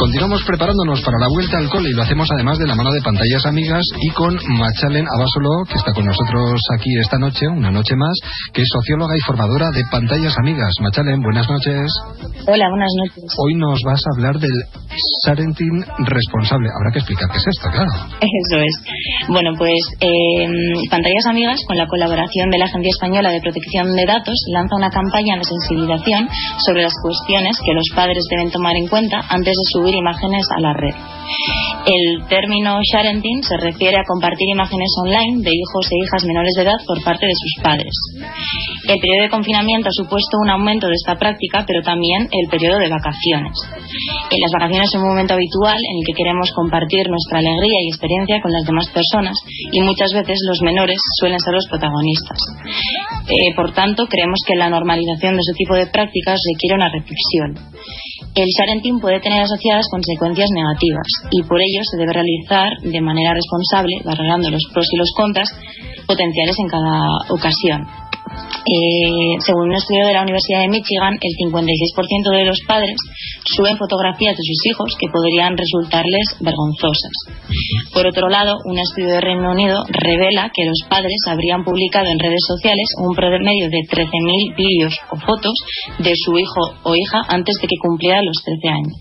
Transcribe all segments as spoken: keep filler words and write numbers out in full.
Continuamos preparándonos para la vuelta al cole y lo hacemos además de la mano de Pantallas Amigas y con Machalen Abasolo, que está con nosotros aquí esta noche, una noche más, que es socióloga y formadora de Pantallas Amigas. Machalen, buenas noches. Hola, buenas noches. Hoy nos vas a hablar del parenting responsable. Habrá que explicar qué es esto, claro. Eso es. Bueno, pues eh, Pantallas Amigas, con la colaboración de la Agencia Española de Protección de Datos, lanza una campaña de sensibilización sobre las cuestiones que los padres deben tomar en cuenta antes de subir imágenes a la red. El término sharenting se refiere a compartir imágenes online de hijos e hijas menores de edad por parte de sus padres. El periodo de confinamiento ha supuesto un aumento de esta práctica, pero también el periodo de vacaciones. En las vacaciones es un momento habitual en el que queremos compartir nuestra alegría y experiencia con las demás personas, y muchas veces los menores suelen ser los protagonistas. Eh, por tanto, creemos que la normalización de ese tipo de prácticas requiere una reflexión. El sharenting puede tener asociadas consecuencias negativas y por ello se debe realizar de manera responsable, valorando los pros y los contras potenciales en cada ocasión. Eh, según un estudio de la Universidad de Michigan, el cincuenta y seis por ciento de los padres suben fotografías de sus hijos que podrían resultarles vergonzosas. Por otro lado, un estudio de Reino Unido revela que los padres habrían publicado en redes sociales un promedio de trece mil vídeos o fotos de su hijo o hija antes de que cumpliera los trece años.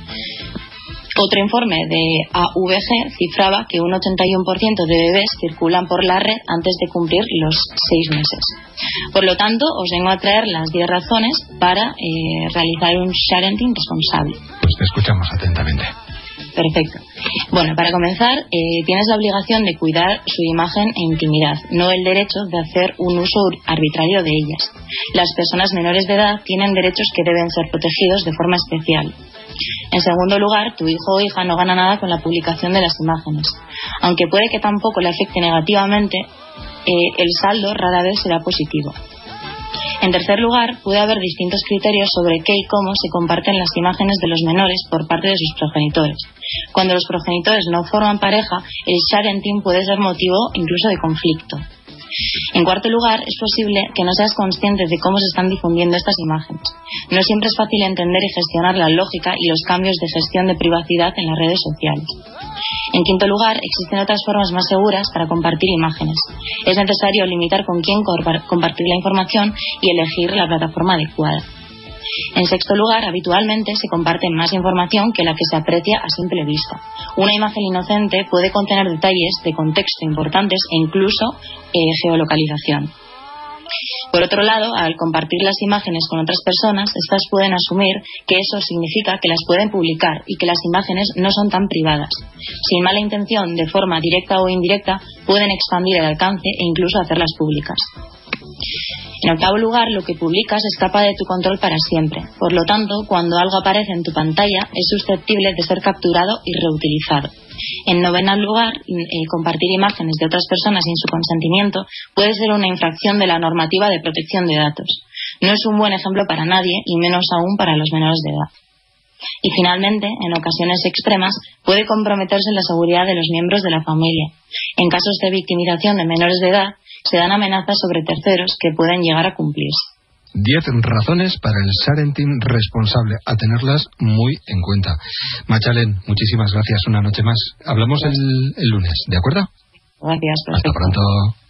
Otro informe de A V G cifraba que un ochenta y uno por ciento de bebés circulan por la red antes de cumplir los seis meses. Por lo tanto, os vengo a traer las diez razones para eh, realizar un sharenting responsable. Pues te escuchamos atentamente. Perfecto. Bueno, para comenzar, eh, tienes la obligación de cuidar su imagen e intimidad, no el derecho de hacer un uso arbitrario de ellas. Las personas menores de edad tienen derechos que deben ser protegidos de forma especial. En segundo lugar, tu hijo o hija no gana nada con la publicación de las imágenes. Aunque puede que tampoco le afecte negativamente, eh, el saldo rara vez será positivo. En tercer lugar, puede haber distintos criterios sobre qué y cómo se comparten las imágenes de los menores por parte de sus progenitores. Cuando los progenitores no forman pareja, el sharenting puede ser motivo incluso de conflicto. En cuarto lugar, es posible que no seas consciente de cómo se están difundiendo estas imágenes. No siempre es fácil entender y gestionar la lógica y los cambios de gestión de privacidad en las redes sociales. En quinto lugar, existen otras formas más seguras para compartir imágenes. Es necesario limitar con quién compartir la información y elegir la plataforma adecuada. En sexto lugar, habitualmente se comparte más información que la que se aprecia a simple vista. Una imagen inocente puede contener detalles de contexto importantes e incluso eh, geolocalización. Por otro lado, al compartir las imágenes con otras personas, estas pueden asumir que eso significa que las pueden publicar y que las imágenes no son tan privadas. Sin mala intención, de forma directa o indirecta, pueden expandir el alcance e incluso hacerlas públicas. En octavo lugar, lo que publicas escapa de tu control para siempre. Por lo tanto, cuando algo aparece en tu pantalla, es susceptible de ser capturado y reutilizado. En noveno lugar, eh, compartir imágenes de otras personas sin su consentimiento puede ser una infracción de la normativa de protección de datos. No es un buen ejemplo para nadie, y menos aún para los menores de edad. Y finalmente, en ocasiones extremas, puede comprometerse la seguridad de los miembros de la familia. En casos de victimización de menores de edad, se dan amenazas sobre terceros que pueden llegar a cumplirse. Diez razones para el sharenting responsable, a tenerlas muy en cuenta. Machalen, muchísimas gracias una noche más. Hablamos el, el lunes, ¿de acuerdo? Gracias. Perfecto. Hasta pronto.